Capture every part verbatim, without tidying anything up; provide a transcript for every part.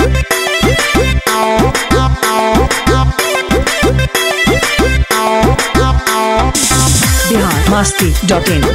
Bihar Masti dot in.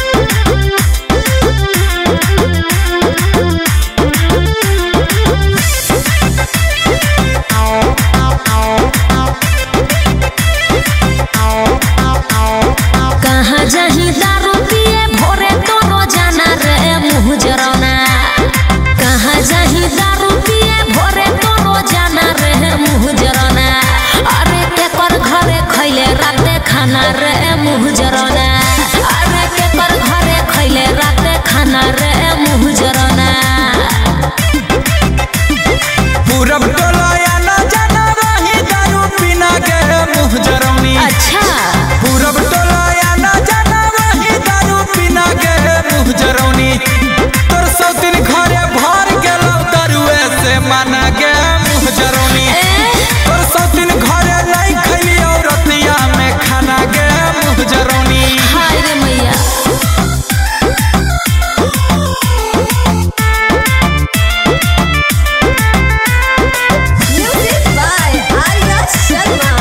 कहाँ जाही दारू पिए भोरे तो रोजाना रे मुँह जरौना। कहाँ जाही दारू पिए भोरे तो रोजाना रे मुँह जरौना। अरे केकर घरे खैले राते खाना रे मुँह जरौना। अरे केकर घरे खैले राते खाना रे मुँह जरौना। पूरब टोला या ना जाना रही दारू पीना के मुँह जरौनी। अच्छा पूरब टोला या ना जाना रही दारू पीना के मुँह जरौनी। तोर सौतीन घरे भर गेलौ दारुए से माना के मुँह जरौनी। तोर सौतीन घरे नहीं खैली औरतिया में खाना के मुँह जरौनी। हाय रे मैया म्यूजिक बाय आर्या शर्मा।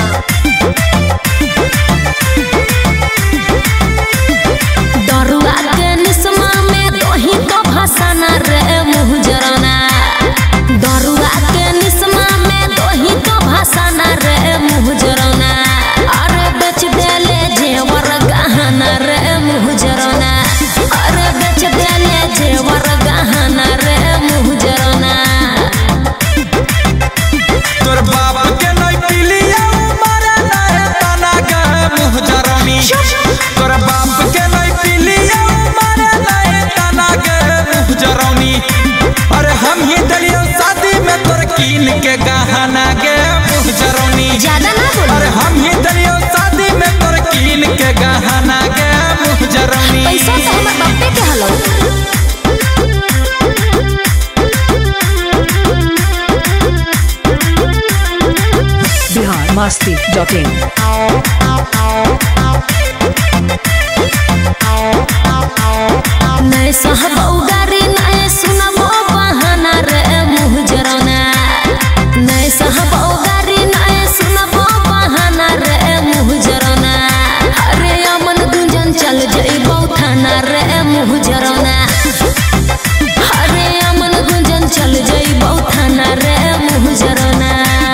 दरुआ के निस्मा में दोही तो भसाना रे मुँह जरौना। दरुआ के निस्मा में दोही तो भसाना रे मुँह जरौना। अरे बेच देले जेवर गहना रे मुँह जरौना। अरे बेच देले जेवर गहना रे मुँह जरौना। तोर बाप के नहीं पिलिया मारे नहीं तना के मुँह जरौनी। तोर बाप के नहीं पिलिया मारे नहीं तना के मुँह जरौनी। अरे हम ही दलियो शादी में तोर कीन के गहना के मुँह जरौनी। ज्यादा ना बोलो। अरे हम ही दलियो शादी में तोर कीन के गहना के मुँह जरौनी। पैसा तो हमर बापे के हलो। बिहार मस्ती डॉट इन। नहीं सहबौ गारी नहीं सुनबो बहाना रे मुँह जरौना। नहीं सहबौ गारी नहीं सुनबो बहाना रे मुँह जरौना। अरे अमन गुंजन चल जइबौ थाना रे मुँह जरौना। अरे अमन गुंजन चल जइबौ थाना रे मुँह जरौना।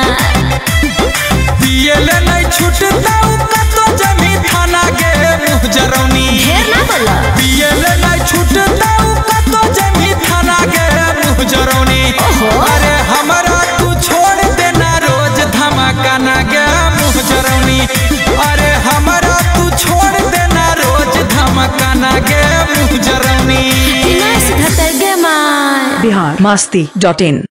पियले नहीं छूटता कतो जमी थाना के मुँह जरौनी। ढेर ना बोला। पियले नहीं छूटता कतो जमी थाना के मुँह जरौनी। अरे हमारा तू छोड़ देना रोज धमाका ना के मुँह जरौनी। अरे हमारा तू छोड़ देना रोज धमाका ना के मुँह जरौनी। बिहार मस्ती डॉट इन।